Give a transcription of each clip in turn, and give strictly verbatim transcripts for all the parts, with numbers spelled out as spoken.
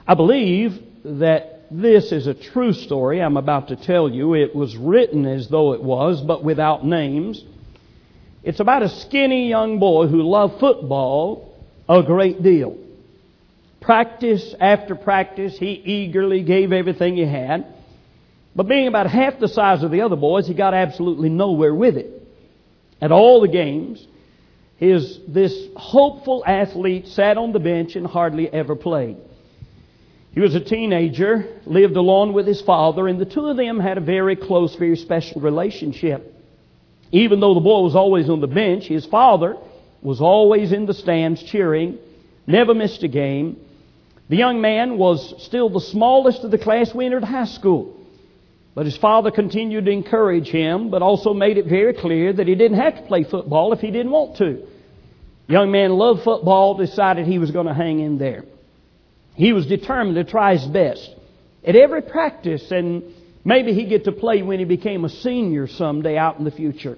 I believe that this is a true story I'm about to tell you. It was written as though it was, but without names. It's about a skinny young boy who loved football a great deal. Practice after practice, he eagerly gave everything he had. But being about half the size of the other boys, he got absolutely nowhere with it. At all the games, his this hopeful athlete sat on the bench and hardly ever played. He was a teenager, lived alone with his father, and the two of them had a very close, very special relationship. Even though the boy was always on the bench, his father was always in the stands cheering, never missed a game. The young man was still the smallest of the class when he entered high school. But his father continued to encourage him, but also made it very clear that he didn't have to play football if he didn't want to. The young man loved football, decided he was going to hang in there. He was determined to try his best at every practice, and maybe he'd get to play when he became a senior someday out in the future.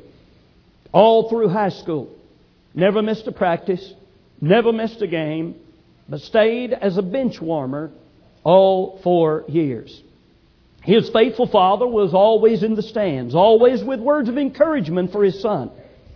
All through high school, never missed a practice, never missed a game, but stayed as a bench warmer all four years. His faithful father was always in the stands, always with words of encouragement for his son.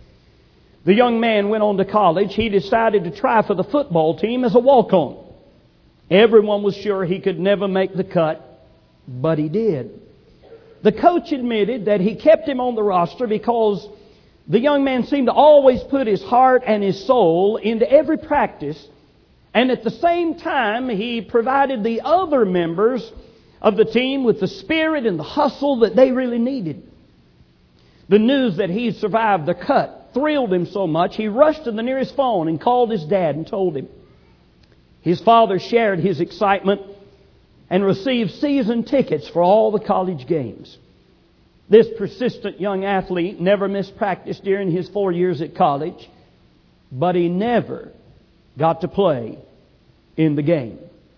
The young man went on to college. He decided to try for the football team as a walk-on. Everyone was sure he could never make the cut, but he did. The coach admitted that he kept him on the roster because the young man seemed to always put his heart and his soul into every practice, and at the same time he provided the other members of the team with the spirit and the hustle that they really needed. The news that he survived the cut thrilled him so much, he rushed to the nearest phone and called his dad and told him. His father shared his excitement and received season tickets for all the college games. This persistent young athlete never missed practice during his four years at college, but he never got to play in the game.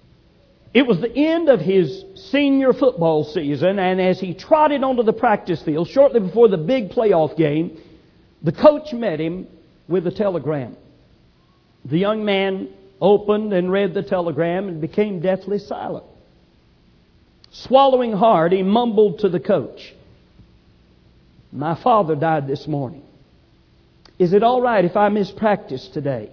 It was the end of his senior football season, and as he trotted onto the practice field shortly before the big playoff game, the coach met him with a telegram. The young man opened and read the telegram and became deathly silent. Swallowing hard, he mumbled to the coach, "My father died this morning. Is it all right if I miss practice today?"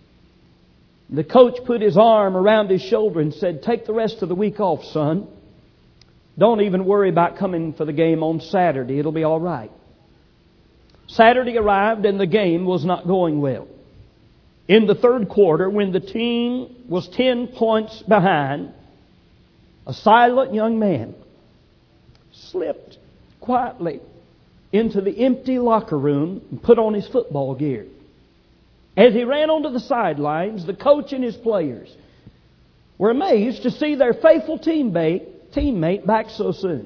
The coach put his arm around his shoulder and said, "Take the rest of the week off, son. Don't even worry about coming for the game on Saturday. It'll be all right." Saturday arrived and the game was not going well. In the third quarter, when the team was ten points behind, a silent young man slipped quietly into the empty locker room and put on his football gear. As he ran onto the sidelines, the coach and his players were amazed to see their faithful teammate, teammate back so soon.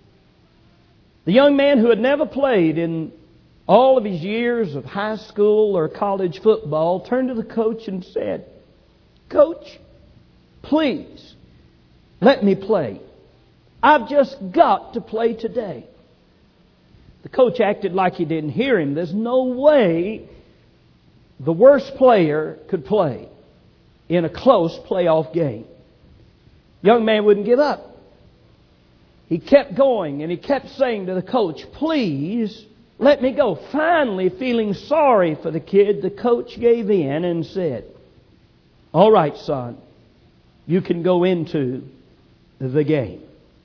The young man who had never played in all of his years of high school or college football turned to the coach and said, "Coach, please let me play. I've just got to play today." The coach acted like he didn't hear him. There's no way the worst player could play in a close playoff game. The young man wouldn't give up. He kept going and he kept saying to the coach, "Please let me go." Finally, feeling sorry for the kid, the coach gave in and said, "All right, son, you can go into the game."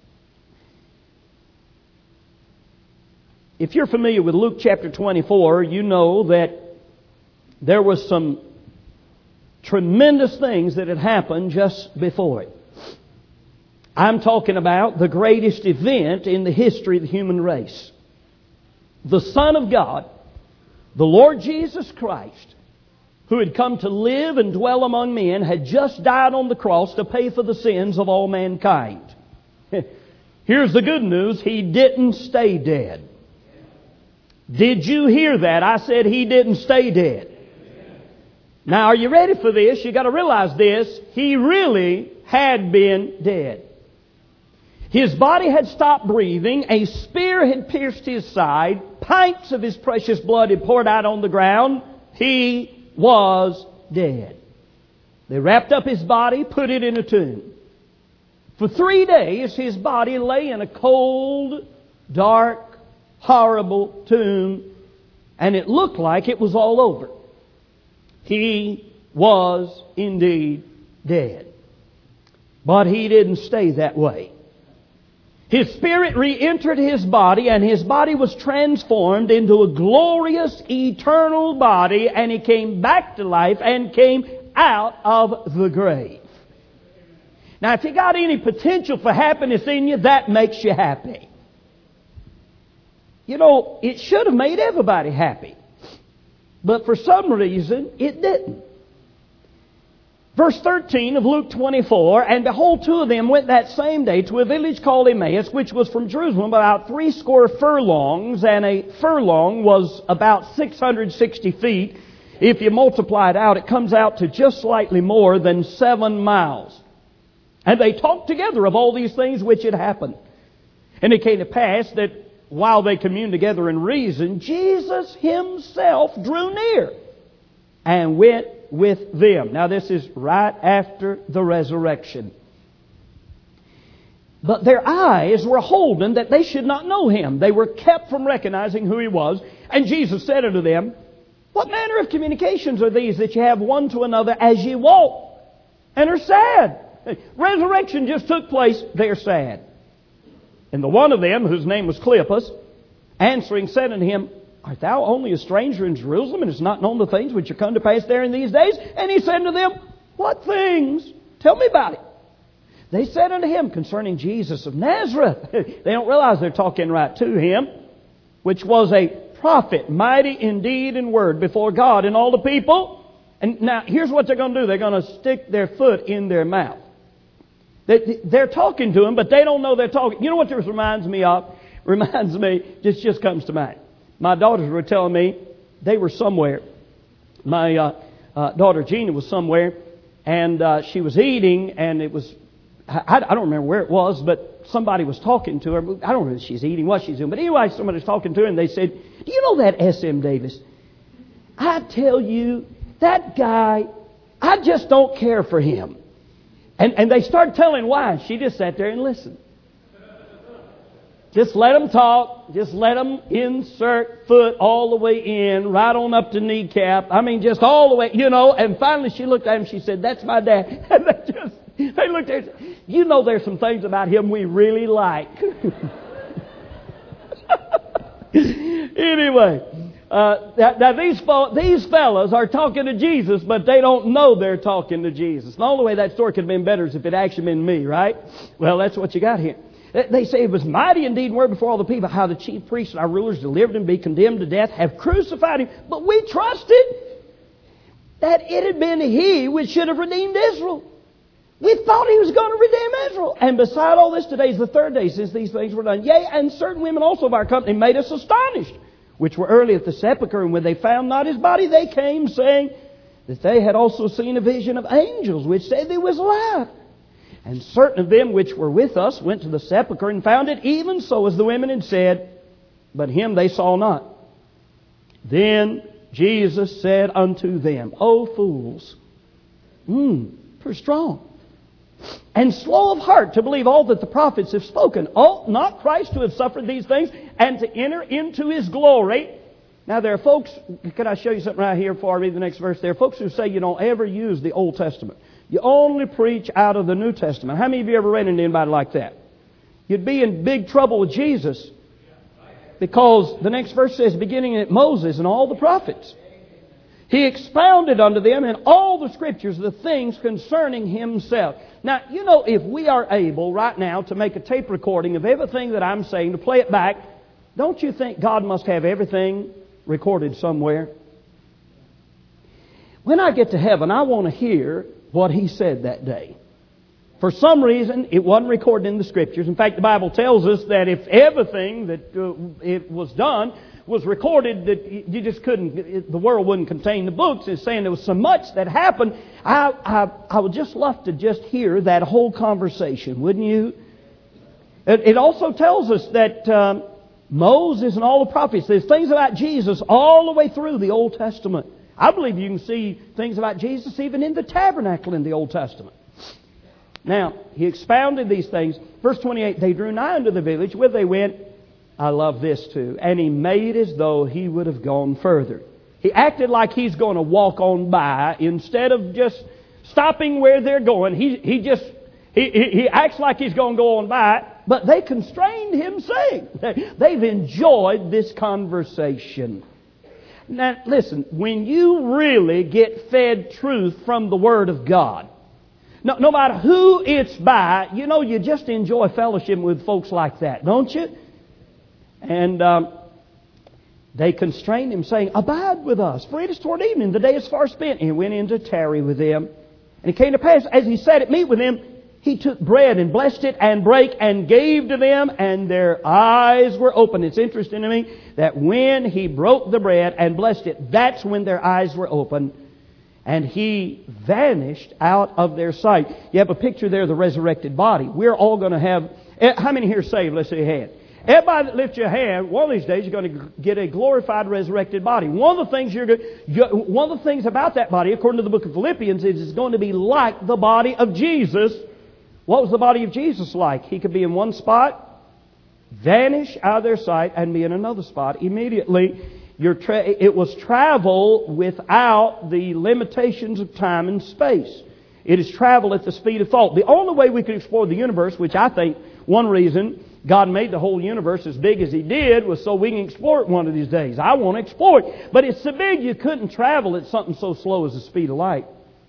If you're familiar with Luke chapter twenty-four, you know that there were some tremendous things that had happened just before it. I'm talking about the greatest event in the history of the human race. The Son of God, the Lord Jesus Christ, who had come to live and dwell among men, had just died on the cross to pay for the sins of all mankind. Here's the good news. He didn't stay dead. Did you hear that? I said He didn't stay dead. Now, are you ready for this? You've got to realize this. He really had been dead. His body had stopped breathing. A spear had pierced His side. Pints of His precious blood had poured out on the ground. He was dead. They wrapped up His body, put it in a tomb. For three days his body lay in a cold, dark, horrible tomb, and it looked like it was all over. He was indeed dead. But he didn't stay that way. His spirit re-entered his body, and his body was transformed into a glorious, eternal body, and he came back to life and came out of the grave. Now, if you got any potential for happiness in you, that makes you happy. You know, it should have made everybody happy. But for some reason, it didn't. Verse thirteen of Luke twenty-four, and behold, two of them went that same day to a village called Emmaus, which was from Jerusalem about three score furlongs, and a furlong was about six hundred sixty feet. If you multiply it out, it comes out to just slightly more than seven miles. And they talked together of all these things which had happened. And it came to pass that while they communed together and reasoned, Jesus himself drew near and went with them. Now this is right after the resurrection. But their eyes were holden that they should not know him. They were kept from recognizing who he was. And Jesus said unto them, what manner of communications are these that you have one to another as ye walk and are sad? Resurrection just took place. They're sad. And the one of them, whose name was Cleopas, answering said unto him, art thou only a stranger in Jerusalem, and hast not known the things which are come to pass there in these days? And he said unto them, what things? Tell me about it. They said unto him, concerning Jesus of Nazareth. They don't realize they're talking right to him, which was a prophet, mighty in deed and word before God and all the people. And now, here's what they're going to do. They're going to stick their foot in their mouth. They're talking to him, but they don't know they're talking. You know what this reminds me of? Reminds me, this just comes to mind. My daughters were telling me they were somewhere. My uh, uh, daughter Gina was somewhere, and uh, she was eating, and it was, I, I don't remember where it was, but somebody was talking to her. I don't know if she's eating, what she's doing. But anyway, somebody was talking to her, and they said, do you know that S M Davis? I tell you, that guy, I just don't care for him. And, and they started telling why. She just sat there and listened. Just let them talk. Just let them insert foot all the way in, right on up to kneecap. I mean, just all the way, you know. And finally she looked at him and she said, that's my dad. And they just, they looked at her and said, you know there's some things about him we really like. Anyway, uh, now, now these, these fellas are talking to Jesus, but they don't know they're talking to Jesus. The only way that story could have been better is if it actually been me, right? Well, that's what you got here. They say it was mighty indeed and word before all the people, how the chief priests and our rulers delivered him, be condemned to death, have crucified him. But we trusted that it had been he which should have redeemed Israel. We thought he was going to redeem Israel. And beside all this, today is the third day since these things were done. Yea, and certain women also of our company made us astonished, which were early at the sepulchre, and when they found not his body, they came, saying that they had also seen a vision of angels, which said he was alive. And certain of them which were with us went to the sepulchre and found it even so as the women had said, but him they saw not. Then Jesus said unto them, O fools, hmm, pretty strong, and slow of heart to believe all that the prophets have spoken. Ought not Christ to have suffered these things and to enter into his glory? Now there are folks, can I show you something right here before I read the next verse? There are folks who say you don't ever use the Old Testament. You only preach out of the New Testament. How many of you ever ran into anybody like that? You'd be in big trouble with Jesus, because the next verse says, beginning at Moses and all the prophets, he expounded unto them in all the Scriptures the things concerning himself. Now, you know, if we are able right now to make a tape recording of everything that I'm saying, to play it back, don't you think God must have everything recorded somewhere? When I get to heaven, I want to hear what he said that day. For some reason, it wasn't recorded in the Scriptures. In fact, the Bible tells us that if everything that uh, it was done was recorded, that you just couldn't, it, the world wouldn't contain the books. It's saying there was so much that happened. I, I, I would just love to just hear that whole conversation, wouldn't you? It, it also tells us that um, Moses and all the prophets, there's things about Jesus all the way through the Old Testament. I believe you can see things about Jesus even in the tabernacle in the Old Testament. Now, He expounded these things. Verse twenty-eight, they drew nigh unto the village, whither they went. I love this too. And He made as though He would have gone further. He acted like He's going to walk on by instead of just stopping where they're going. He, he just, he, he, he acts like He's going to go on by, but they constrained Him saying. They, they've enjoyed this conversation. Now, listen, when you really get fed truth from the Word of God, no, no matter who it's by, you know, you just enjoy fellowship with folks like that, don't you? And um, they constrained Him, saying, Abide with us, for it is toward evening, the day is far spent. And He went in to tarry with them. And it came to pass, as He sat at meat with them, He took bread and blessed it and brake and gave to them, and their eyes were open. It's interesting to me that when He broke the bread and blessed it, that's when their eyes were open, and He vanished out of their sight. You have a picture there of the resurrected body. We're all going to have... How many here saved? Let's see your hand. Everybody that lifts your hand, one of these days you're going to get a glorified, resurrected body. One of the things you're going, one of the things about that body, according to the book of Philippians, is it's going to be like the body of Jesus. What was the body of Jesus like? He could be in one spot, vanish out of their sight, and be in another spot immediately. Your tra- it was travel without the limitations of time and space. It is travel at the speed of thought. The only way we could explore the universe, which I think one reason God made the whole universe as big as He did, was so we can explore it one of these days. I want to explore it. But it's so big you couldn't travel at something so slow as the speed of light.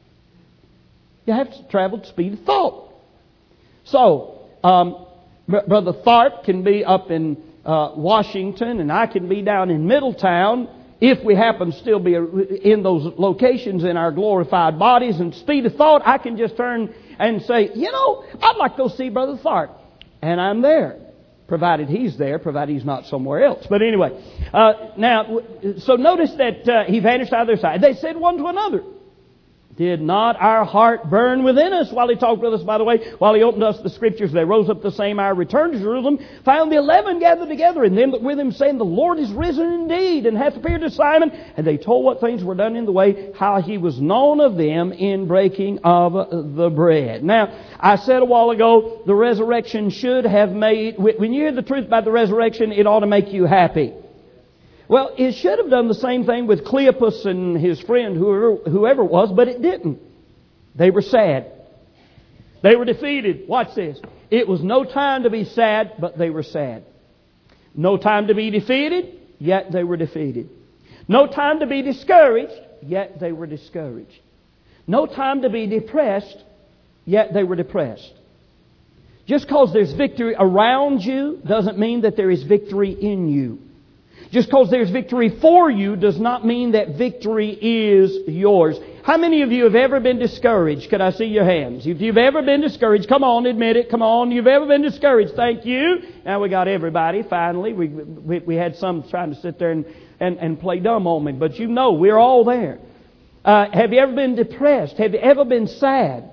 You have to travel at the speed of thought. So, um, Brother Tharp can be up in uh, Washington, and I can be down in Middletown, if we happen to still be in those locations in our glorified bodies. And speed of thought, I can just turn and say, you know, I'd like to go see Brother Tharp. And I'm there, provided he's there, provided he's not somewhere else. But anyway, uh, now, so notice that uh, He vanished out of their sight. They said one to another, Did not our heart burn within us while He talked with us, by the way, while He opened us the Scriptures? They rose up the same hour, returned to Jerusalem, found the eleven gathered together, and them that with Him, saying, The Lord is risen indeed, and hath appeared to Simon. And they told what things were done in the way, how He was known of them in breaking of the bread. Now, I said a while ago, the resurrection should have made, when you hear the truth about the resurrection, it ought to make you happy. Well, it should have done the same thing with Cleopas and his friend, whoever, whoever it was, but it didn't. They were sad. They were defeated. Watch this. It was no time to be sad, but they were sad. No time to be defeated, yet they were defeated. No time to be discouraged, yet they were discouraged. No time to be depressed, yet they were depressed. Just because there's victory around you doesn't mean that there is victory in you. Just because there's victory for you does not mean that victory is yours. How many of you have ever been discouraged? Could I see your hands? If you've ever been discouraged, come on, admit it. Come on, you've ever been discouraged. Thank you. Now we got everybody, finally. We we, we had some trying to sit there and, and, and play dumb on me. But you know, we're all there. Uh, have you ever been depressed? Have you ever been sad?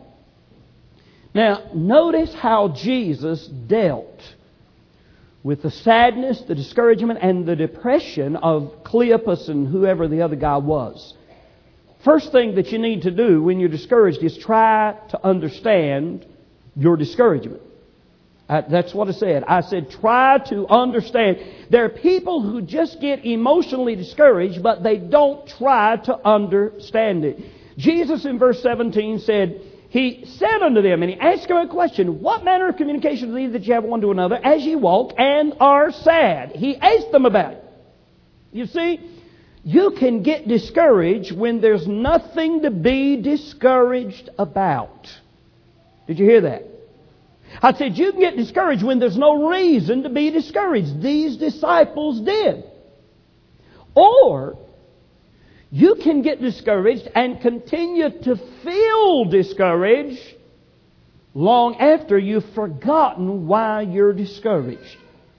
Now, notice how Jesus dealt with the sadness, the discouragement, and the depression of Cleopas and whoever the other guy was. First thing that you need to do when you're discouraged is try to understand your discouragement. Uh, that's what I said. I said try to understand. There are people who just get emotionally discouraged, but they don't try to understand it. Jesus in verse seventeen said, He said unto them, and He asked them a question, What manner of communication is these that you have one to another as ye walk and are sad? He asked them about it. You see, you can get discouraged when there's nothing to be discouraged about. Did you hear that? I said you can get discouraged when there's no reason to be discouraged. These disciples did. Or you can get discouraged and continue to feel discouraged long after you've forgotten why you're discouraged.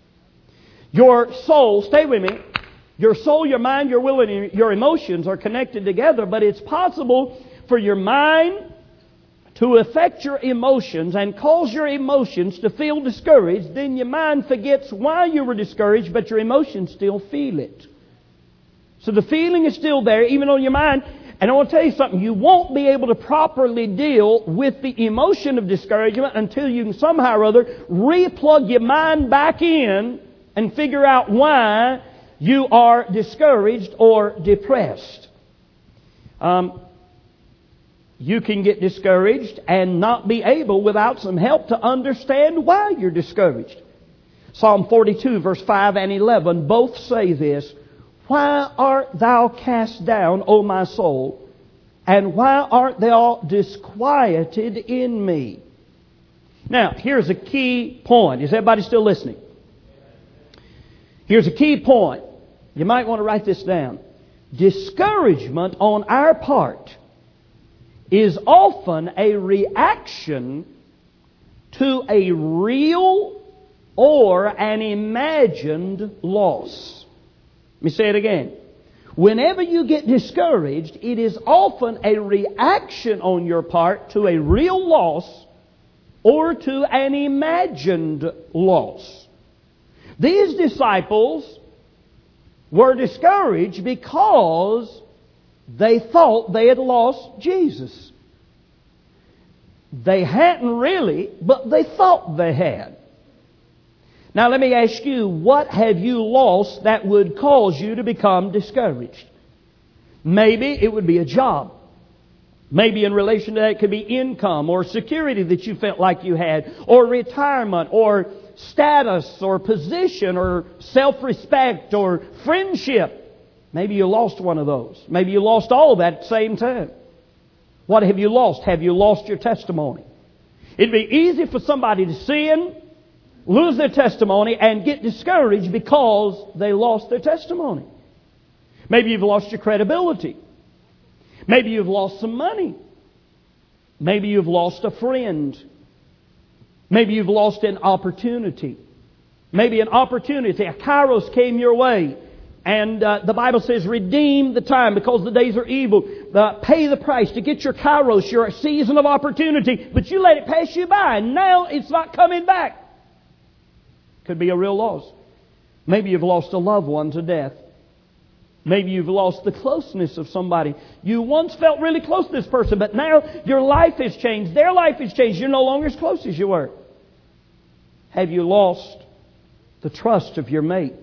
Your soul, stay with me, your soul, your mind, your will, and your emotions are connected together, but it's possible for your mind to affect your emotions and cause your emotions to feel discouraged. Then your mind forgets why you were discouraged, but your emotions still feel it. So the feeling is still there, even on your mind. And I want to tell you something, you won't be able to properly deal with the emotion of discouragement until you can somehow or other re-plug your mind back in and figure out why you are discouraged or depressed. Um, you can get discouraged and not be able, without some help, to understand why you're discouraged. Psalm forty-two, verse five and eleven both say this. Why art thou cast down, O my soul? And why art thou disquieted in me? Now, here's a key point. Is everybody still listening? Here's a key point. You might want to write this down. Discouragement on our part is often a reaction to a real or an imagined loss. Let me say it again. Whenever you get discouraged, it is often a reaction on your part to a real loss or to an imagined loss. These disciples were discouraged because they thought they had lost Jesus. They hadn't really, but they thought they had. Now let me ask you, what have you lost that would cause you to become discouraged? Maybe it would be a job. Maybe in relation to that it could be income or security that you felt like you had, or retirement, or status, or position, or self-respect, or friendship. Maybe you lost one of those. Maybe you lost all of that at the same time. What have you lost? Have you lost your testimony? It'd be easy for somebody to sin, lose their testimony, and get discouraged because they lost their testimony. Maybe you've lost your credibility. Maybe you've lost some money. Maybe you've lost a friend. Maybe you've lost an opportunity. Maybe an opportunity, a kairos came your way. And uh, the Bible says, redeem the time because the days are evil. Uh, pay the price to get your kairos, your season of opportunity. But you let it pass you by, and now it's not coming back. Could be a real loss. Maybe you've lost a loved one to death. Maybe you've lost the closeness of somebody. You once felt really close to this person, but now your life has changed. Their life has changed. You're no longer as close as you were. Have you lost the trust of your mate?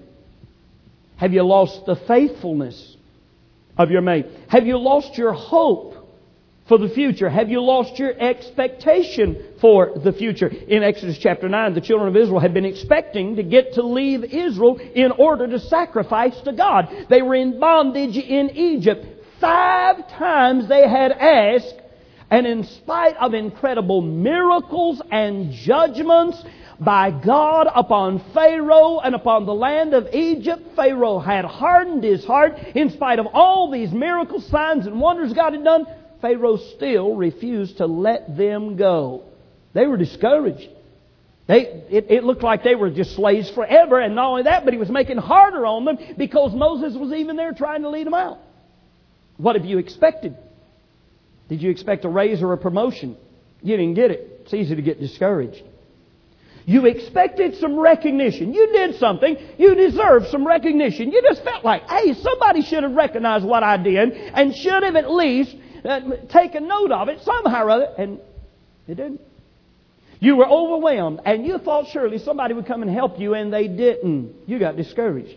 Have you lost the faithfulness of your mate? Have you lost your hope for the future? Have you lost your expectation for the future? In Exodus chapter nine, the children of Israel had been expecting to get to leave Israel in order to sacrifice to God. They were in bondage in Egypt. Five times they had asked, and in spite of incredible miracles and judgments by God upon Pharaoh and upon the land of Egypt, Pharaoh had hardened his heart. In spite of all these miracles, signs, and wonders God had done, Pharaoh still refused to let them go. They were discouraged. They, it, it looked like they were just slaves forever. And not only that, but he was making it harder on them because Moses was even there trying to lead them out. What have you expected? Did you expect a raise or a promotion? You didn't get it. It's easy to get discouraged. You expected some recognition. You did something. You deserved some recognition. You just felt like, hey, somebody should have recognized what I did and should have at least uh, taken note of it somehow or other. And it didn't. You were overwhelmed and you thought surely somebody would come and help you, and they didn't. You got discouraged.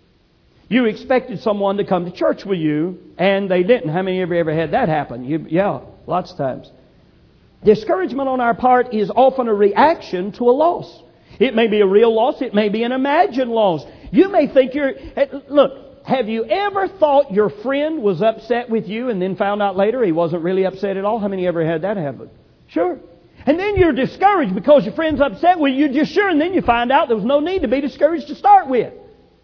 You expected someone to come to church with you and they didn't. How many of you ever had that happen? You, yeah, lots of times. Discouragement on our part is often a reaction to a loss. It may be a real loss. It may be an imagined loss. You may think you're... Look, have you ever thought your friend was upset with you and then found out later he wasn't really upset at all? How many ever had that happen? Sure. And then you're discouraged because your friend's upset with you. You're just sure, and then you find out there was no need to be discouraged to start with.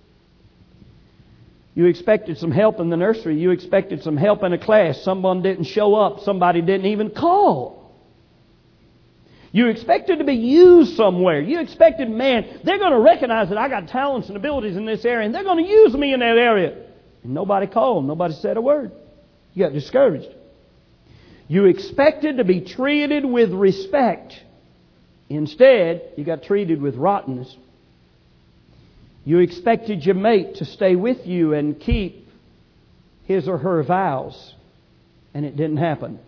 You expected some help in the nursery. You expected some help in a class. Someone didn't show up. Somebody didn't even call. You expected to be used somewhere. You expected, man, they're going to recognize that I got talents and abilities in this area, and they're going to use me in that area. And nobody called. Nobody said a word. You got discouraged. You expected to be treated with respect. Instead, you got treated with rottenness. You expected your mate to stay with you and keep his or her vows. and it didn't happen.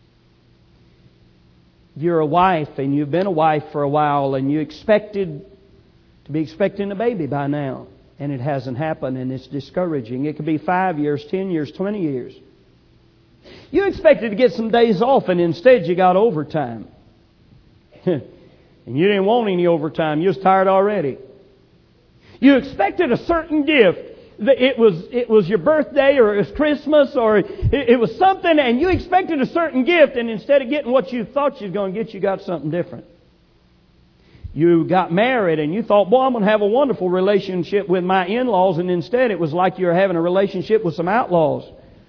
You're a wife and you've been a wife for a while and you expected to be expecting a baby by now, and it hasn't happened, and it's discouraging. It could be five years, ten years, twenty years. You expected to get some days off, and instead you got overtime. And you didn't want any overtime. You was tired already. You expected a certain gift. It was it was your birthday, or it was Christmas, or it, it was something, and you expected a certain gift, and instead of getting what you thought you was going to get, you got something different. You got married, and you thought, boy, I'm going to have a wonderful relationship with my in-laws, and instead it was like you were having a relationship with some outlaws.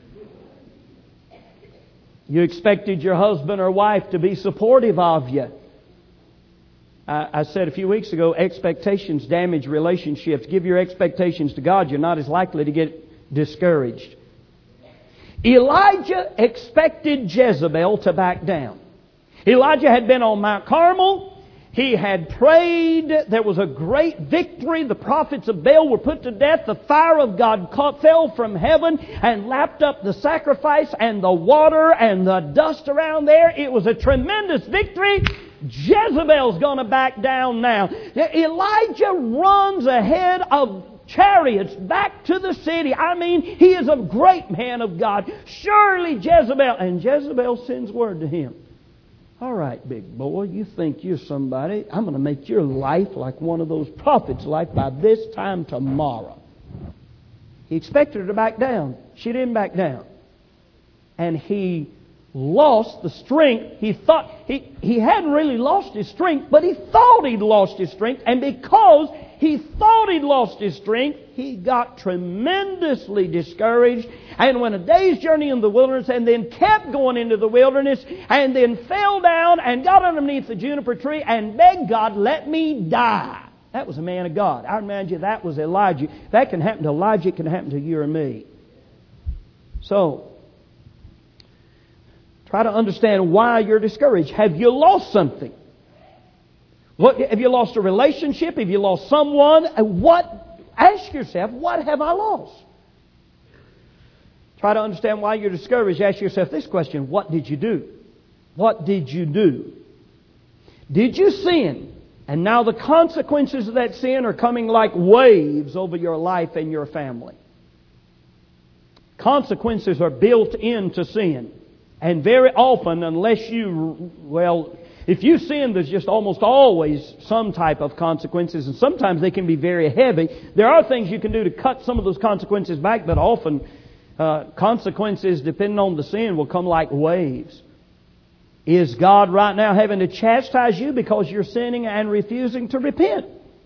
You expected your husband or wife to be supportive of you. I, I said a few weeks ago, expectations damage relationships. Give your expectations to God. You're not as likely to get discouraged. Elijah expected Jezebel to back down. Elijah had been on Mount Carmel. He had prayed. There was a great victory. The prophets of Baal were put to death. The fire of God caught, fell from heaven and lapped up the sacrifice and the water and the dust around there. It was a tremendous victory. Jezebel's going to back down now. Elijah runs ahead of chariots back to the city. I mean, he is a great man of God. Surely Jezebel. And Jezebel sends word to him. All right, big boy, you think you're somebody. I'm going to make your life like one of those prophets' life by this time tomorrow. He expected her to back down. She didn't back down. And he lost the strength. He thought, he, he hadn't really lost his strength, but he thought he'd lost his strength. And because he thought he'd lost his strength, he got tremendously discouraged and went a day's journey in the wilderness and then kept going into the wilderness and then fell down and got underneath the juniper tree and begged God, let me die. That was a man of God. I remind you, that was Elijah. That can happen to Elijah. It can happen to you or me. So, try to understand why you're discouraged. Have you lost something? What, have you lost a relationship? Have you lost someone? What? Ask yourself, what have I lost? Try to understand why you're discouraged. Ask yourself this question: what did you do? What did you do? Did you sin? And now the consequences of that sin are coming like waves over your life and your family. Consequences are built into sin. And very often, unless you, well, if you sin, there's just almost always some type of consequences, and sometimes they can be very heavy. There are things you can do to cut some of those consequences back, but often uh, consequences, depending on the sin, will come like waves. Is God right now having to chastise you because you're sinning and refusing to repent?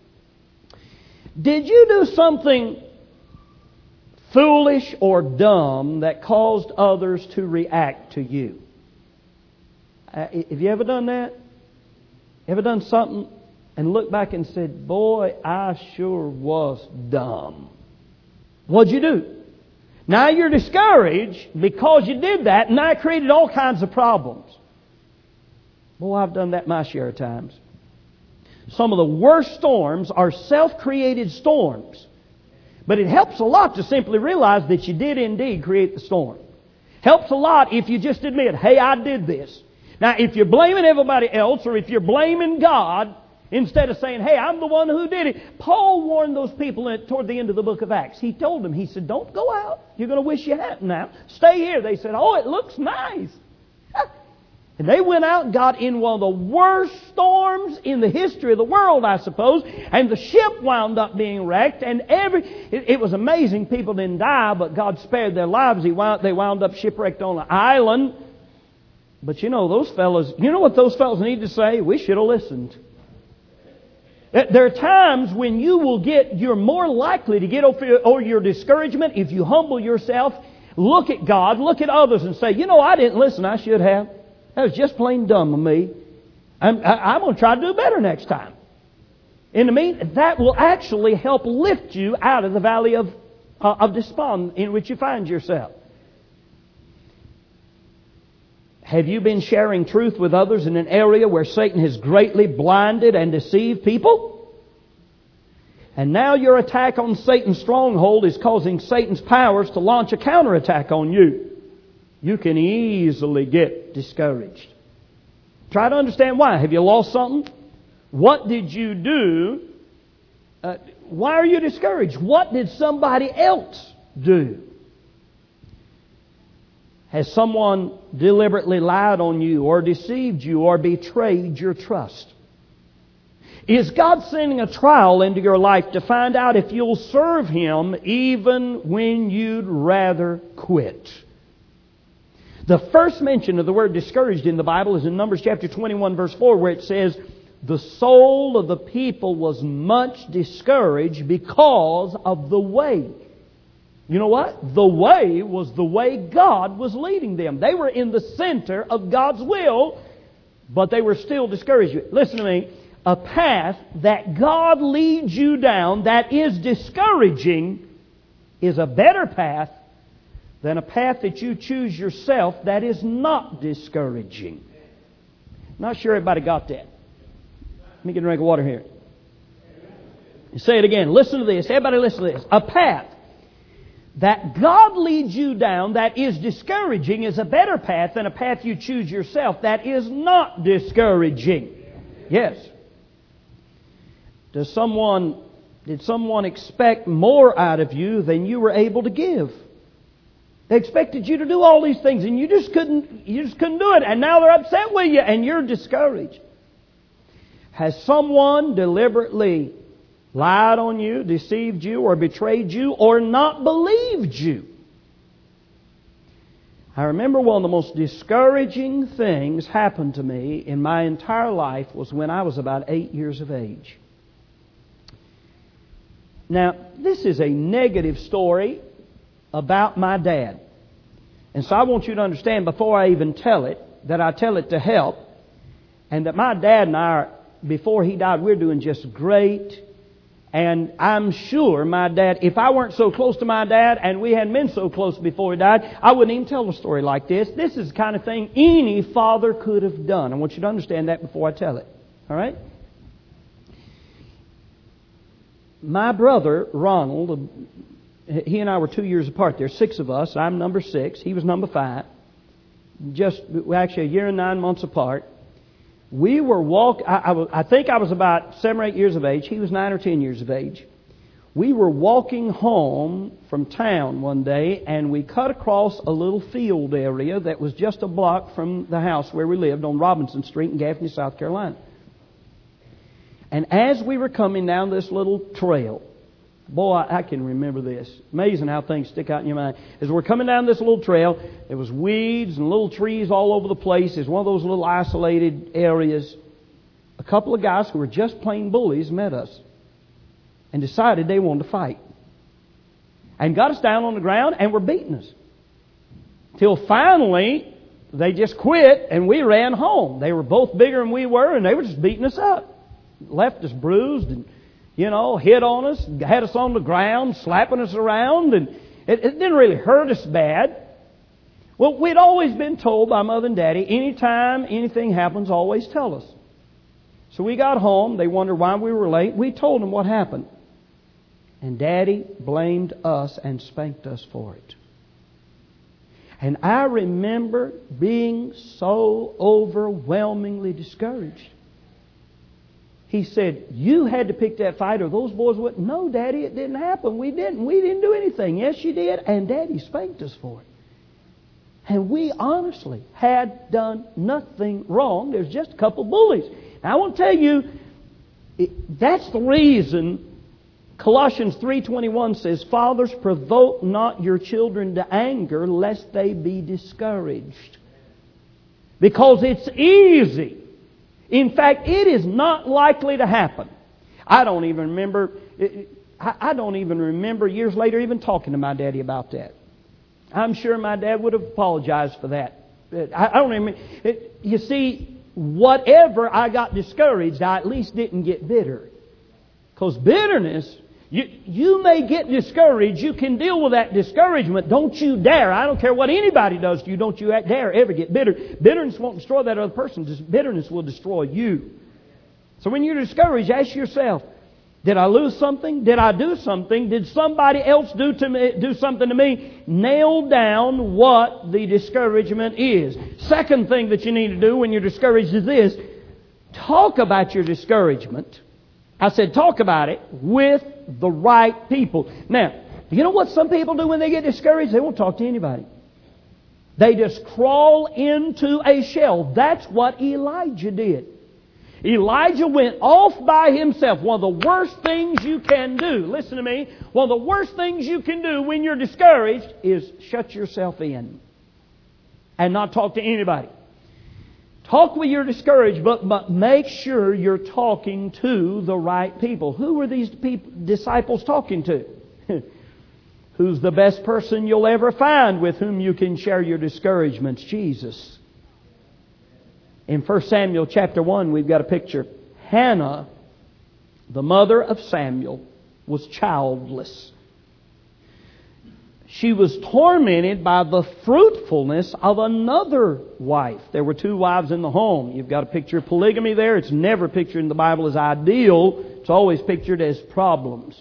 Did you do something foolish or dumb that caused others to react to you? Uh, have you ever done that? Ever done something and looked back and said, boy, I sure was dumb? What'd you do? Now you're discouraged because you did that, and now it created all kinds of problems. Boy, I've done that my share of times. Some of the worst storms are self-created storms. But it helps a lot to simply realize that you did indeed create the storm. Helps a lot if you just admit, hey, I did this. Now, if you're blaming everybody else, or if you're blaming God, instead of saying, hey, I'm the one who did it. Paul warned those people toward the end of the book of Acts. He told them, he said, don't go out. You're going to wish you hadn't now. Stay here. They said, oh, it looks nice. And they went out and got in one of the worst storms in the history of the world, I suppose. And the ship wound up being wrecked. And every it, it was amazing. People didn't die, but God spared their lives. He wound, they wound up shipwrecked on an island. But you know, those fellows, you know what those fellows need to say? We should have listened. There are times when you will get, you're more likely to get over, over your discouragement if you humble yourself, look at God, look at others and say, you know, I didn't listen, I should have. That was just plain dumb of me. I'm, I'm going to try to do better next time. In the mean, that will actually help lift you out of the valley of, uh, of despond in which you find yourself. Have you been sharing truth with others in an area where Satan has greatly blinded and deceived people? And now your attack on Satan's stronghold is causing Satan's powers to launch a counterattack on you. you can easily get discouraged. Try to understand why. Have you lost something? What did you do? Uh, why are you discouraged? What did somebody else do? Has someone deliberately lied on you or deceived you or betrayed your trust? Is God sending a trial into your life to find out if you'll serve Him even when you'd rather quit? The first mention of the word discouraged in the Bible is in Numbers chapter twenty-one verse four, where it says, the soul of the people was much discouraged because of the way. You know what? The way was the way God was leading them. They were in the center of God's will, but they were still discouraged. Listen to me. A path that God leads you down that is discouraging is a better path than a path that you choose yourself that is not discouraging. Not sure everybody got that. Let me get a drink of water here. Say it again. Listen to this. Everybody listen to this. A path that God leads you down that is discouraging is a better path than a path you choose yourself that is not discouraging. Yes. Does someone, did someone expect more out of you than you were able to give? They expected you to do all these things and you just couldn't, you just couldn't do it. And now they're upset with you and you're discouraged. Has someone deliberately lied on you, deceived you, or betrayed you, or not believed you? I remember one of the most discouraging things happened to me in my entire life was when I was about eight years of age. Now, this is a negative story about my dad. And so I want you to understand before I even tell it, that I tell it to help, and that my dad and I, are, before he died, we're doing just great. And I'm sure my dad, if I weren't so close to my dad and we hadn't been so close before he died, I wouldn't even tell a story like this. This is the kind of thing any father could have done. I want you to understand that before I tell it. All right? My brother, Ronald, he and I were two years apart. There's six of us. I'm number six. He was number five. Just actually a year and nine months apart. We were walk. I, I, was, I think I was about seven or eight years of age. He was nine or ten years of age. We were walking home from town one day, and we cut across a little field area that was just a block from the house where we lived on Robinson Street in Gaffney, South Carolina. And as we were coming down this little trail, boy, I can remember this. Amazing how things stick out in your mind. As we're coming down this little trail, there was weeds and little trees all over the place. It's one of those little isolated areas. A couple of guys who were just plain bullies met us and decided they wanted to fight. And got us down on the ground and were beating us. Till finally, they just quit and we ran home. They were both bigger than we were and they were just beating us up. Left us bruised and, you know, hit on us, had us on the ground, slapping us around, and it, it didn't really hurt us bad. Well, we'd always been told by Mother and Daddy, anytime anything happens, always tell us. So we got home. They wondered why we were late. We told them what happened. And Daddy blamed us and spanked us for it. And I remember being so overwhelmingly discouraged. He said, you had to pick that fight or those boys wouldn't. No, Daddy, it didn't happen. We didn't. We didn't do anything. Yes, you did. And Daddy spanked us for it. And we honestly had done nothing wrong. There's just a couple bullies. Now, I want to tell you, it, that's the reason Colossians three twenty-one says, fathers, provoke not your children to anger, lest they be discouraged. Because it's easy. In fact, it is not likely to happen. I don't even remember, I don't even remember years later even talking to my daddy about that. I'm sure my dad would have apologized for that. I don't even, it, you see, whatever I got discouraged, I at least didn't get bitter. Because bitterness, you, you may get discouraged. You can deal with that discouragement. Don't you dare. I don't care what anybody does to you. Don't you dare ever get bitter. Bitterness won't destroy that other person. Bitterness will destroy you. So when you're discouraged, ask yourself, Did I lose something? Did I do something? Did somebody else do to me, do something to me? Nail down what the discouragement is. Second thing that you need to do when you're discouraged is this. Talk about your discouragement. I said talk about it with the right people. Now, you know what some people do when they get discouraged? They won't talk to anybody. They just crawl into a shell. That's what Elijah did. Elijah went off by himself. One of the worst things you can do, listen to me, one of the worst things you can do when you're discouraged is shut yourself in and not talk to anybody. Talk when you're discouraged, but, but make sure you're talking to the right people. Who were these people, disciples talking to? Who's the best person you'll ever find with whom you can share your discouragements? Jesus. In First Samuel chapter one, we've got a picture. Hannah, the mother of Samuel, was childless. She was tormented by the fruitfulness of another wife. There were two wives in the home. You've got a picture of polygamy there. It's never pictured in the Bible as ideal. It's always pictured as problems.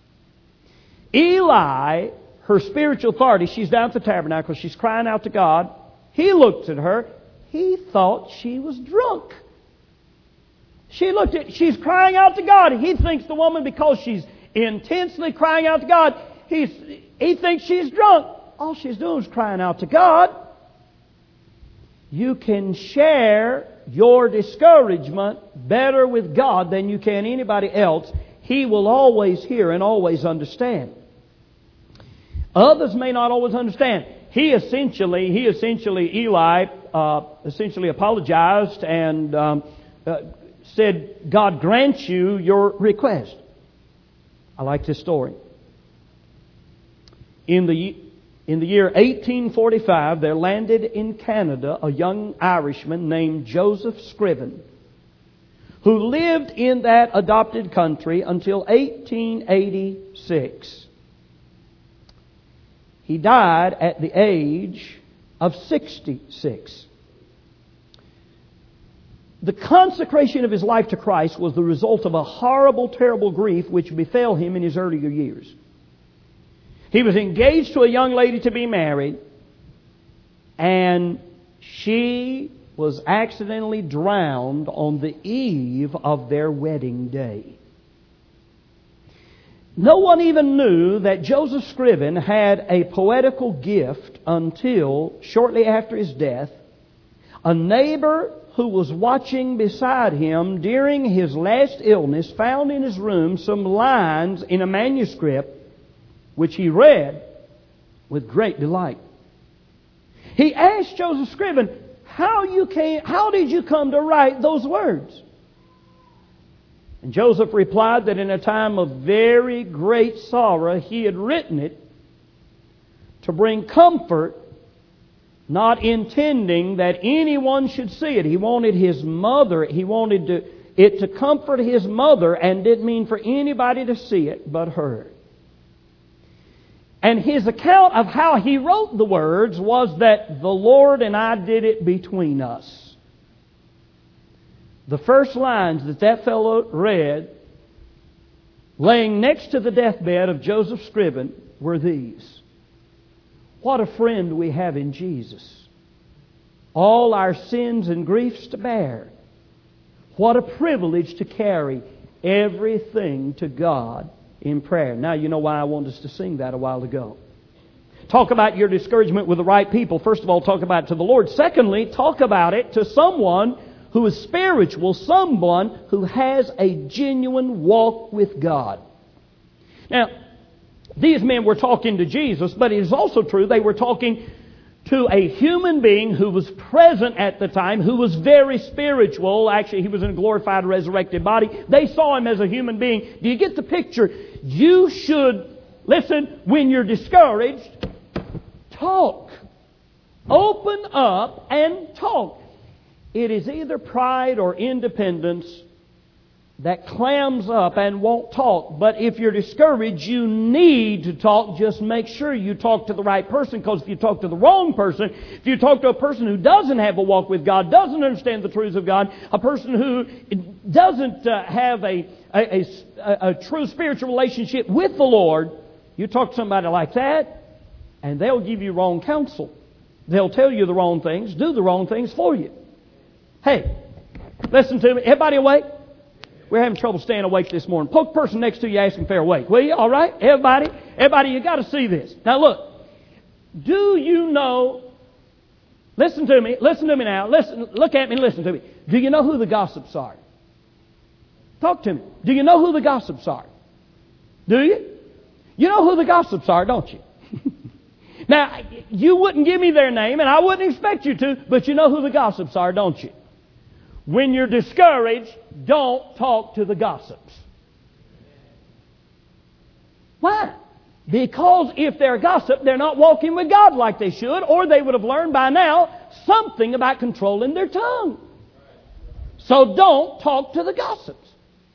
Eli, her spiritual authority, she's down at the tabernacle. She's crying out to God. He looked at her. He thought she was drunk. She looked at, she's crying out to God. He thinks the woman, because she's intensely crying out to God, he's, he thinks she's drunk. All she's doing is crying out to God. You can share your discouragement better with God than you can anybody else. He will always hear and always understand. Others may not always understand. He essentially, he essentially, Eli, uh, essentially apologized and um, uh, said, God grant you your request. I like this story. In the in the year eighteen forty-five, there landed in Canada a young Irishman named Joseph Scriven, who lived in that adopted country until eighteen eighty-six. He died at the age of sixty-six. The consecration of his life to Christ was the result of a horrible, terrible grief which befell him in his earlier years. He was engaged to a young lady to be married, and she was accidentally drowned on the eve of their wedding day. No one even knew that Joseph Scriven had a poetical gift until shortly after his death, a neighbor who was watching beside him during his last illness found in his room some lines in a manuscript which he read with great delight. He asked Joseph Scriven, how, you came, how did you come to write those words? And Joseph replied that in a time of very great sorrow, he had written it to bring comfort, not intending that anyone should see it. He wanted his mother, he wanted to, it to comfort his mother, and didn't mean for anybody to see it but her. And his account of how he wrote the words was that the Lord and I did it between us. The first lines that that fellow read, laying next to the deathbed of Joseph Scriven, were these. What a friend we have in Jesus. All our sins and griefs to bear. What a privilege to carry everything to God in prayer. Now you know why I wanted us to sing that a while ago. Talk about your discouragement with the right people. First of all, talk about it to the Lord. Secondly, talk about it to someone who is spiritual, someone who has a genuine walk with God. Now, these men were talking to Jesus, but it is also true they were talking to a human being who was present at the time, who was very spiritual. Actually, he was in a glorified, resurrected body. They saw him as a human being. Do you get the picture? You should, listen, when you're discouraged, talk. Open up and talk. It is either pride or independence that clams up and won't talk. But if you're discouraged, you need to talk. Just make sure you talk to the right person, because if you talk to the wrong person, if you talk to a person who doesn't have a walk with God, doesn't understand the truths of God, a person who doesn't uh, have a, a, a, a true spiritual relationship with the Lord, you talk to somebody like that, and they'll give you wrong counsel. They'll tell you the wrong things, do the wrong things for you. Hey, listen to me. Everybody awake? We're having trouble staying awake this morning. Poke the person next to you, ask them if they're awake. Will you? All right? Everybody? Everybody, you got to see this. Now look. Do you know... Listen to me. Listen to me now. Listen. Look at me and listen to me. Do you know who the gossips are? Talk to me. Do you know who the gossips are? Do you? You know who the gossips are, don't you? Now, you wouldn't give me their name, and I wouldn't expect you to, but you know who the gossips are, don't you? When you're discouraged, don't talk to the gossips. Why? Because if they're gossip, they're not walking with God like they should, or they would have learned by now something about controlling their tongue. So don't talk to the gossips.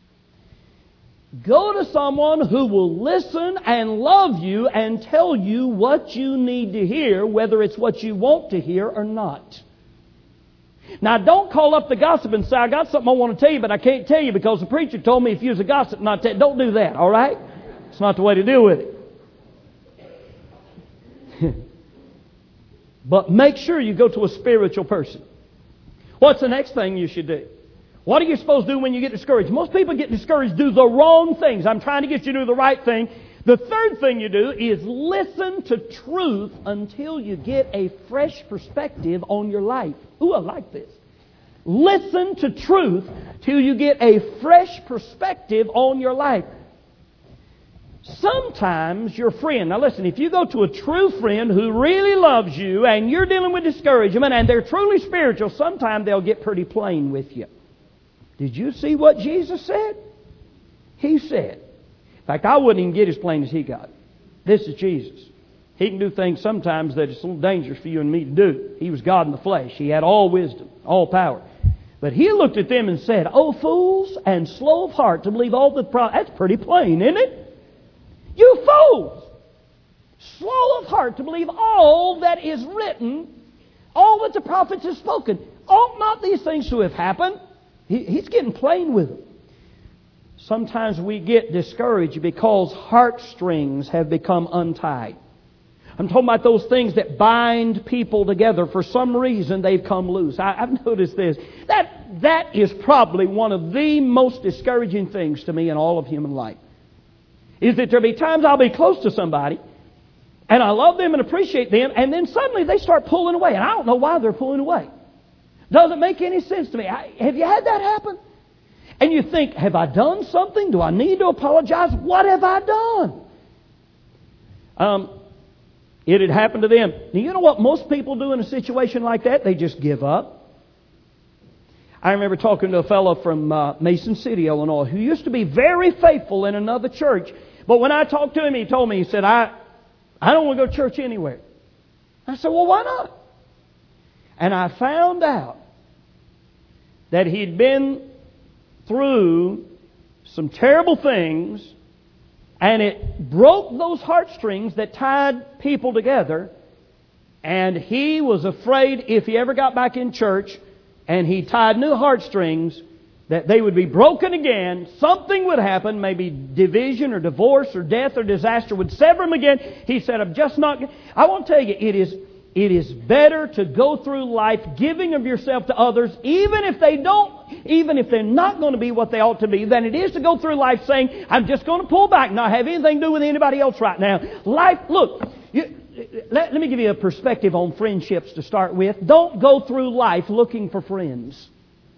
Go to someone who will listen and love you and tell you what you need to hear, whether it's what you want to hear or not. Now, don't call up the gossip and say, I got something I want to tell you, but I can't tell you because the preacher told me if you was a gossip not to. Don't do that, all right? It's not the way to deal with it. But make sure you go to a spiritual person. What's the next thing you should do? What are you supposed to do when you get discouraged? Most people get discouraged, do the wrong things. I'm trying to get you to do the right thing. The third thing you do is listen to truth until you get a fresh perspective on your life. Ooh, I like this. Listen to truth till you get a fresh perspective on your life. Sometimes your friend, now listen, if you go to a true friend who really loves you and you're dealing with discouragement and they're truly spiritual, sometimes they'll get pretty plain with you. Did you see what Jesus said? He said, in fact, I wouldn't even get as plain as He got. This is Jesus. He can do things sometimes that it's a little dangerous for you and me to do. He was God in the flesh. He had all wisdom, all power. But He looked at them and said, "O fools and slow of heart to believe all the prophets." That's pretty plain, isn't it? You fools! Slow of heart to believe all that is written, all that the prophets have spoken. Ought not these things to have happened? He, he's getting plain with them. Sometimes we get discouraged because heartstrings have become untied. I'm talking about those things that bind people together. For some reason, they've come loose. I, I've noticed this. That, that is probably one of the most discouraging things to me in all of human life. Is that there'll be times I'll be close to somebody, and I love them and appreciate them, and then suddenly they start pulling away, and I don't know why they're pulling away. Doesn't make any sense to me. I, have you had that happen? And you think, have I done something? Do I need to apologize? What have I done? Um, it had happened to them. Now, you know what most people do in a situation like that? They just give up. I remember talking to a fellow from uh, Mason City, Illinois, who used to be very faithful in another church. But when I talked to him, he told me, he said, I, I don't want to go to church anywhere. I said, well, why not? And I found out that he'd been through some terrible things, and it broke those heartstrings that tied people together, and he was afraid if he ever got back in church and he tied new heartstrings that they would be broken again, something would happen, maybe division or divorce or death or disaster would sever them again. He said, I'm just not... I want to tell you, it is... It is better to go through life giving of yourself to others, even if they don't, even if they're not going to be what they ought to be, than it is to go through life saying, I'm just going to pull back, not have anything to do with anybody else right now. Life, look, you, let, let me give you a perspective on friendships to start with. Don't go through life looking for friends.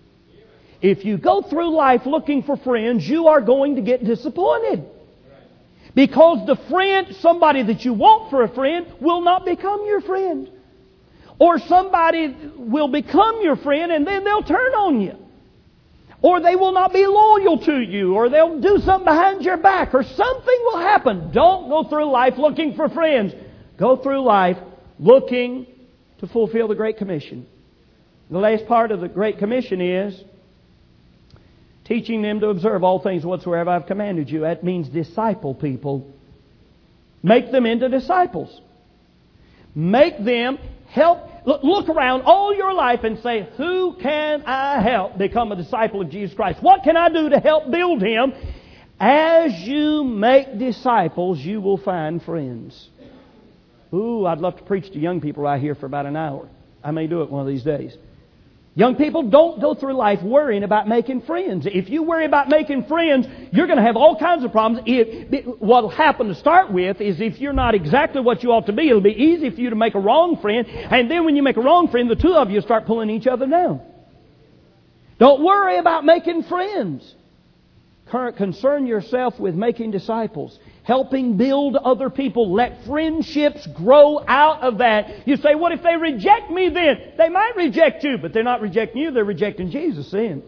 If you go through life looking for friends, you are going to get disappointed. Because the friend, somebody that you want for a friend, will not become your friend. Or somebody will become your friend and then they'll turn on you. Or they will not be loyal to you. Or they'll do something behind your back. Or something will happen. Don't go through life looking for friends. Go through life looking to fulfill the Great Commission. The last part of the Great Commission is teaching them to observe all things whatsoever I've commanded you. That means disciple people. Make them into disciples. Make them help. Look, look around all your life and say, who can I help become a disciple of Jesus Christ? What can I do to help build him? As you make disciples, you will find friends. Ooh, I'd love to preach to young people right here for about an hour. I may do it one of these days. Young people, don't go through life worrying about making friends. If you worry about making friends, you're going to have all kinds of problems. What will happen to start with is if you're not exactly what you ought to be, it'll be easy for you to make a wrong friend. And then when you make a wrong friend, the two of you start pulling each other down. Don't worry about making friends. Concern yourself with making disciples, helping build other people. Let friendships grow out of that. You say, what if they reject me then? They might reject you, but they're not rejecting you, they're rejecting Jesus then.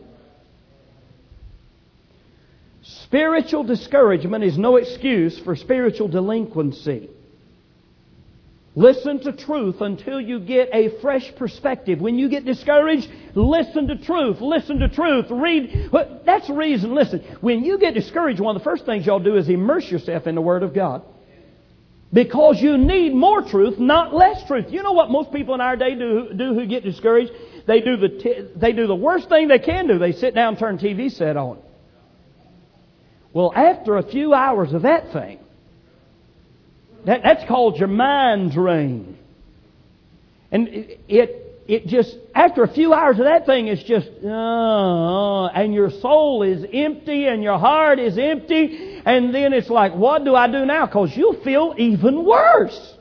Spiritual discouragement is no excuse for spiritual delinquency. Listen to truth until you get a fresh perspective. When you get discouraged, listen to truth. Listen to truth. Read. That's the reason. Listen, when you get discouraged, one of the first things y'all do is immerse yourself in the Word of God. Because you need more truth, not less truth. You know what most people in our day do, do who get discouraged? They do the t- they do the worst thing they can do. They sit down and turn T V set on. Well, after a few hours of that thing, That, that's called your mind drain. And it, it, it just, after a few hours of that thing, it's just, uh, and your soul is empty and your heart is empty. And then it's like, what do I do now? Because you'll feel even worse.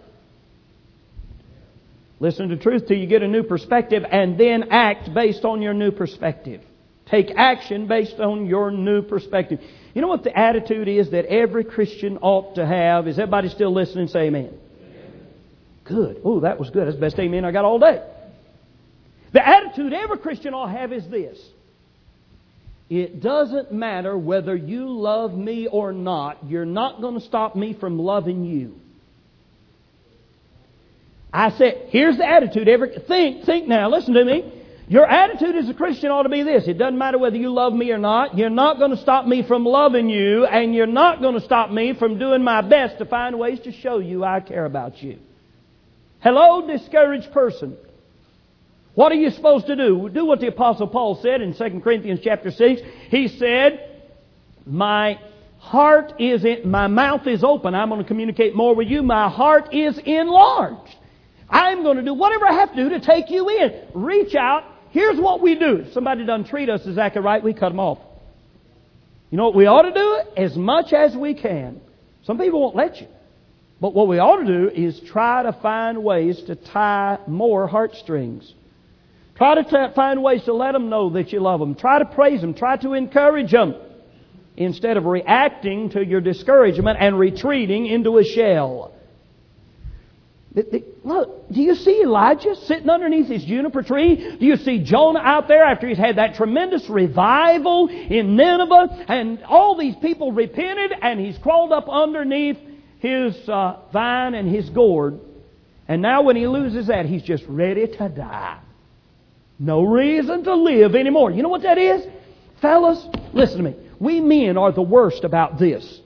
Listen to truth till you get a new perspective and then act based on your new perspective. Take action based on your new perspective. You know what the attitude is that every Christian ought to have? Is everybody still listening? Say amen. Amen. Good. Oh, that was good. That's the best amen I got all day. The attitude every Christian ought to have is this. It doesn't matter whether you love me or not. You're not going to stop me from loving you. I said, here's the attitude. Every think, think now. Listen to me. Your attitude as a Christian ought to be this. It doesn't matter whether you love me or not. You're not going to stop me from loving you. And you're not going to stop me from doing my best to find ways to show you I care about you. Hello, discouraged person. What are you supposed to do? Do what the Apostle Paul said in Second Corinthians chapter six. He said, my heart is in, my mouth is open. I'm going to communicate more with you. My heart is enlarged. I'm going to do whatever I have to do to take you in. Reach out. Here's what we do. If somebody doesn't treat us exactly right, we cut them off. You know what we ought to do? As much as we can. Some people won't let you. But what we ought to do is try to find ways to tie more heartstrings. Try to t- find ways to let them know that you love them. Try to praise them. Try to encourage them. Instead of reacting to your discouragement and retreating into a shell. Look, do you see Elijah sitting underneath his juniper tree? Do you see Jonah out there after he's had that tremendous revival in Nineveh? And all these people repented and he's crawled up underneath his uh, vine and his gourd. And now when he loses that, he's just ready to die. No reason to live anymore. You know what that is? Fellas, listen to me. We men are the worst about this.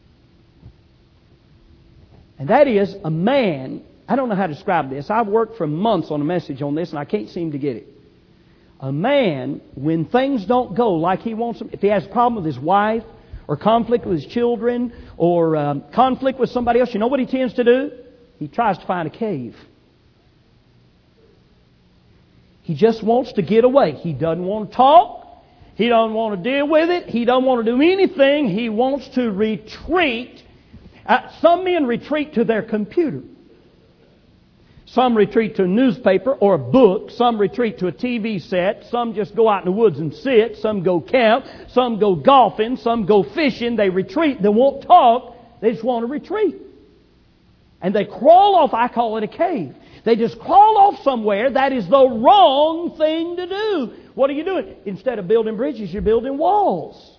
And that is a man, I don't know how to describe this. I've worked for months on a message on this and I can't seem to get it. A man, when things don't go like he wants them, if he has a problem with his wife or conflict with his children or um, conflict with somebody else, you know what he tends to do? He tries to find a cave. He just wants to get away. He doesn't want to talk. He doesn't want to deal with it. He doesn't want to do anything. He wants to retreat. Uh, some men retreat to their computer. Some retreat to a newspaper or a book. Some retreat to a T V set. Some just go out in the woods and sit. Some go camp. Some go golfing. Some go fishing. They retreat. They won't talk. They just want to retreat. And they crawl off. I call it a cave. They just crawl off somewhere. That is the wrong thing to do. What are you doing? Instead of building bridges, you're building walls.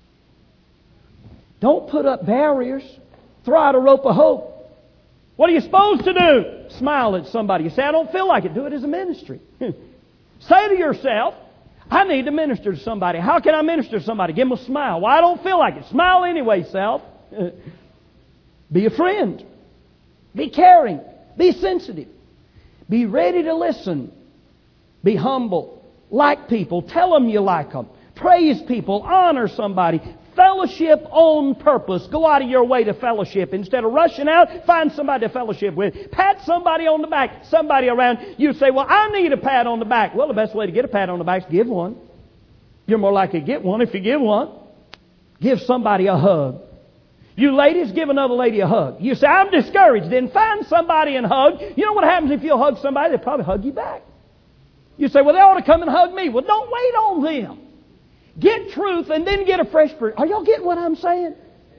Don't put up barriers. Throw out a rope of hope. What are you supposed to do? Smile at somebody. You say, I don't feel like it. Do it as a ministry. Say to yourself, I need to minister to somebody. How can I minister to somebody? Give them a smile. Well, I don't feel like it. Smile anyway, self. Be a friend. Be caring. Be sensitive. Be ready to listen. Be humble. Like people. Tell them you like them. Praise people. Honor somebody. Fellowship on purpose. Go out of your way to fellowship. Instead of rushing out, find somebody to fellowship with. Pat somebody on the back. Somebody around. You say, well, I need a pat on the back. Well, the best way to get a pat on the back is give one. You're more likely to get one if you give one. Give somebody a hug. You ladies, give another lady a hug. You say, I'm discouraged. Then find somebody and hug. You know what happens if you hug somebody? They'll probably hug you back. You say, well, they ought to come and hug me. Well, don't wait on them. Get truth and then get a fresh fruit. Are y'all getting what I'm saying?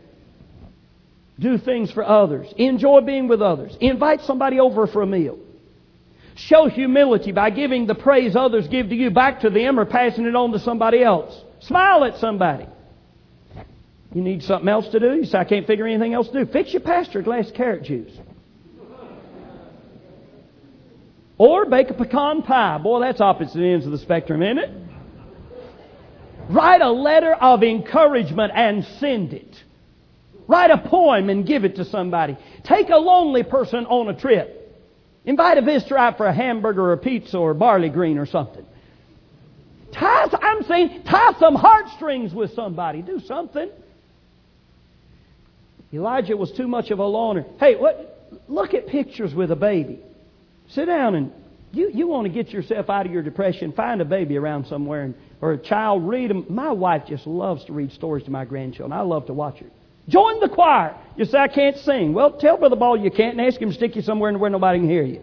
Do things for others. Enjoy being with others. Invite somebody over for a meal. Show humility by giving the praise others give to you back to them or passing it on to somebody else. Smile at somebody. You need something else to do? You say, I can't figure anything else to do. Fix your pastor a glass of carrot juice. Or bake a pecan pie. Boy, that's opposite ends of the spectrum, isn't it? Write a letter of encouragement and send it. Write a poem and give it to somebody. Take a lonely person on a trip. Invite a visitor out for a hamburger or a pizza or barley green or something. Tie, I'm saying, tie some heartstrings with somebody. Do something. Elijah was too much of a loner. Hey, what? Look at pictures with a baby. Sit down and you, you want to get yourself out of your depression. Find a baby around somewhere and, or a child. Read them. My wife just loves to read stories to my grandchildren. I love to watch her. Join the choir. You say, I can't sing. Well, tell Brother Ball you can't and ask him to stick you somewhere where nobody can hear you.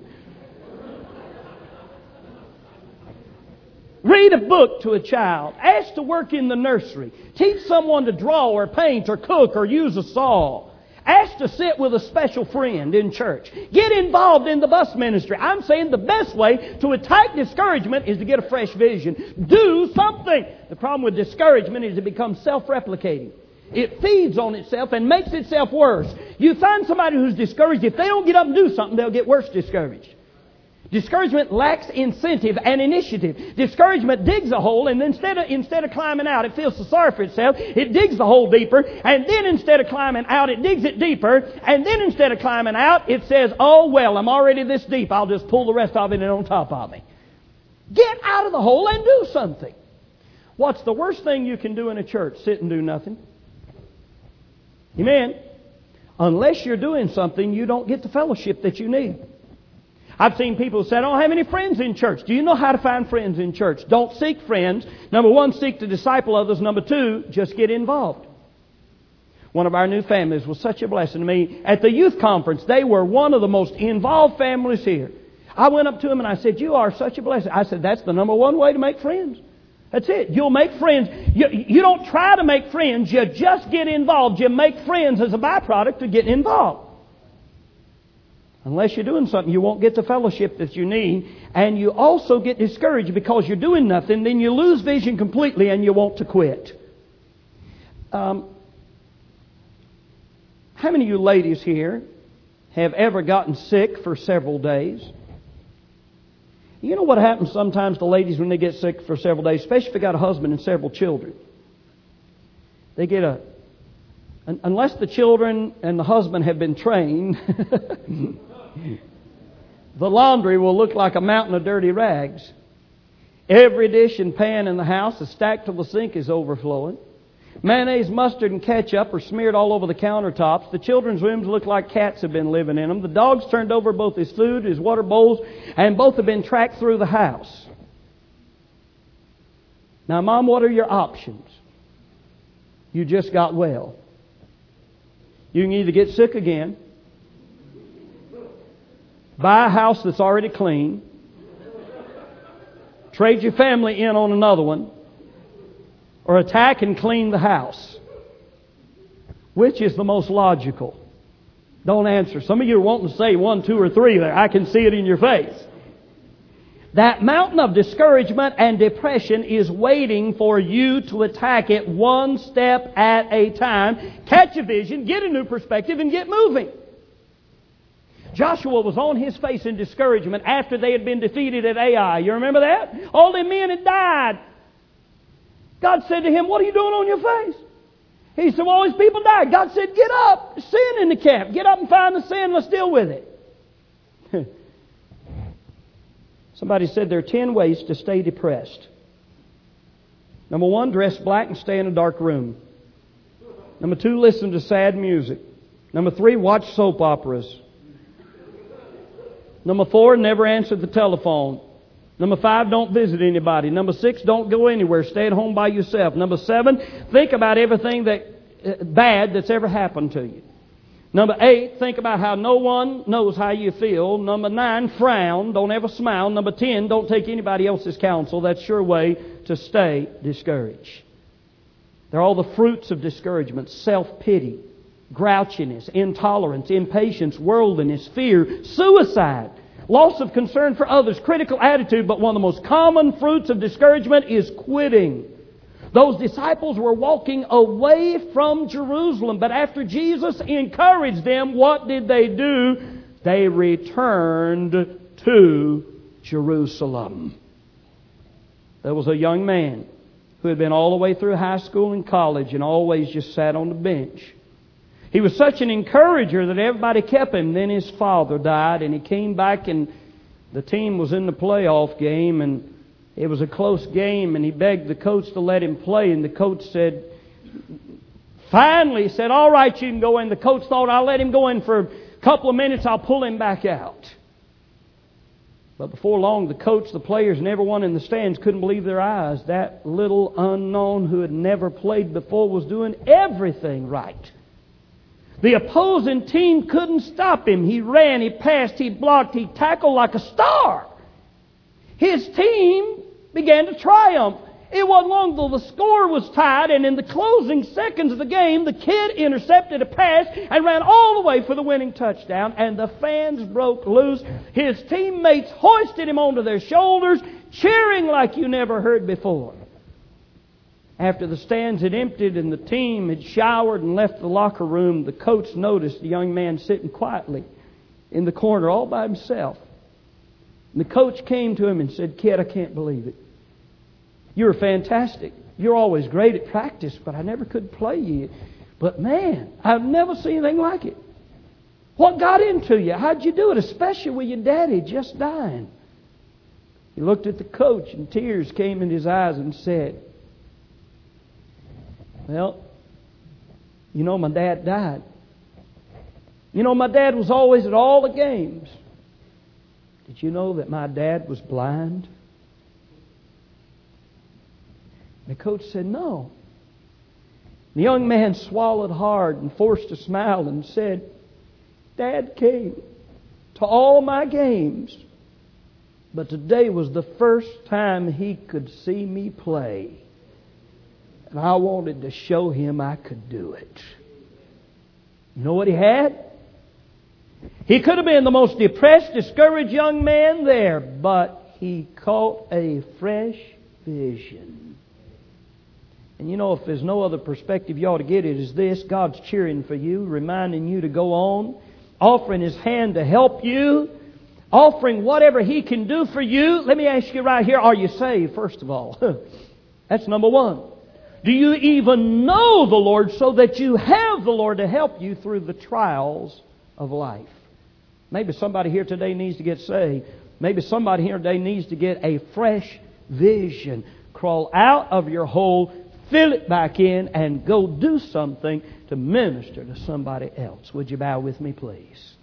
Read a book to a child. Ask to work in the nursery. Teach someone to draw or paint or cook or use a saw. Ask to sit with a special friend in church. Get involved in the bus ministry. I'm saying the best way to attack discouragement is to get a fresh vision. Do something. The problem with discouragement is it becomes self-replicating. It feeds on itself and makes itself worse. You find somebody who's discouraged, if they don't get up and do something, they'll get worse discouraged. Discouragement lacks incentive and initiative. Discouragement digs a hole, and instead of, instead of climbing out, it feels so sorry for itself. It digs the hole deeper, and then instead of climbing out, it digs it deeper, and then instead of climbing out, it says, oh, well, I'm already this deep. I'll just pull the rest of it in on top of me. Get out of the hole and do something. What's the worst thing you can do in a church? Sit and do nothing. Amen. Unless you're doing something, you don't get the fellowship that you need. I've seen people say, I don't have any friends in church. Do you know how to find friends in church? Don't seek friends. Number one, seek to disciple others. Number two, just get involved. One of our new families was such a blessing to me. At the youth conference, they were one of the most involved families here. I went up to them and I said, you are such a blessing. I said, that's the number one way to make friends. That's it. You'll make friends. You, you don't try to make friends. You just get involved. You make friends as a byproduct of getting involved. Unless you're doing something, you won't get the fellowship that you need. And you also get discouraged because you're doing nothing. Then you lose vision completely and you want to quit. Um, how many of you ladies here have ever gotten sick for several days? You know what happens sometimes to ladies when they get sick for several days, especially if they got a husband and several children. They get a... Unless the children and the husband have been trained, the laundry will look like a mountain of dirty rags. Every dish and pan in the house is stacked till the sink is overflowing. Mayonnaise, mustard, and ketchup are smeared all over the countertops. The children's rooms look like cats have been living in them. The dog's turned over both his food, his water bowls, and both have been tracked through the house. Now, Mom, what are your options? You just got well. You can either get sick again, buy a house that's already clean, trade your family in on another one, or attack and clean the house. Which is the most logical? Don't answer. Some of you are wanting to say one, two, or three there. I can see it in your face. That mountain of discouragement and depression is waiting for you to attack it one step at a time. Catch a vision, get a new perspective, and get moving. Joshua was on his face in discouragement after they had been defeated at Ai. You remember that? All the men had died. God said to him, what are you doing on your face? He said, well, all these people died. God said, get up, sin in the camp. Get up and find the sin, let's deal with it. Somebody said there are ten ways to stay depressed. Number one, dress black and stay in a dark room. Number two, listen to sad music. Number three, watch soap operas. Number four, never answer the telephone. Number five, don't visit anybody. Number six, don't go anywhere. Stay at home by yourself. Number seven, think about everything that uh, bad that's ever happened to you. Number eight, think about how no one knows how you feel. Number nine, frown. Don't ever smile. Number ten, don't take anybody else's counsel. That's your way to stay discouraged. They're all the fruits of discouragement. Self-pity, grouchiness, intolerance, impatience, worldliness, fear, suicide, loss of concern for others, critical attitude. But one of the most common fruits of discouragement is quitting. Those disciples were walking away from Jerusalem, but after Jesus encouraged them, what did they do? They returned to Jerusalem. There was a young man who had been all the way through high school and college and always just sat on the bench. He was such an encourager that everybody kept him. Then his father died, and he came back, and the team was in the playoff game, and it was a close game, and he begged the coach to let him play, and the coach said, finally said, all right, you can go in. The coach thought, I'll let him go in for a couple of minutes, I'll pull him back out. But before long, the coach, the players, and everyone in the stands couldn't believe their eyes. That little unknown who had never played before was doing everything right. The opposing team couldn't stop him. He ran, he passed, he blocked, he tackled like a star. His team began to triumph. It wasn't long till the score was tied, and in the closing seconds of the game, the kid intercepted a pass and ran all the way for the winning touchdown, and the fans broke loose. His teammates hoisted him onto their shoulders, cheering like you never heard before. After the stands had emptied and the team had showered and left the locker room, the coach noticed the young man sitting quietly in the corner all by himself. And the coach came to him and said, kid, I can't believe it. You're fantastic. You're always great at practice, but I never could play you. But man, I've never seen anything like it. What got into you? How'd you do it, especially with your daddy just dying? He looked at the coach and tears came in his eyes and said, well, you know, my dad died. You know, my dad was always at all the games. Did you know that my dad was blind? The coach said, no. The young man swallowed hard and forced a smile and said, Dad came to all my games, but today was the first time he could see me play. And I wanted to show him I could do it. You know what he had? He could have been the most depressed, discouraged young man there, but he caught a fresh vision. And you know, if there's no other perspective you ought to get, it is this. God's cheering for you, reminding you to go on, offering His hand to help you, offering whatever He can do for you. Let me ask you right here, are you saved, first of all? That's number one. Do you even know the Lord so that you have the Lord to help you through the trials of life? Maybe somebody here today needs to get saved. Maybe somebody here today needs to get a fresh vision. Crawl out of your hole, fill it back in, and go do something to minister to somebody else. Would you bow with me, please?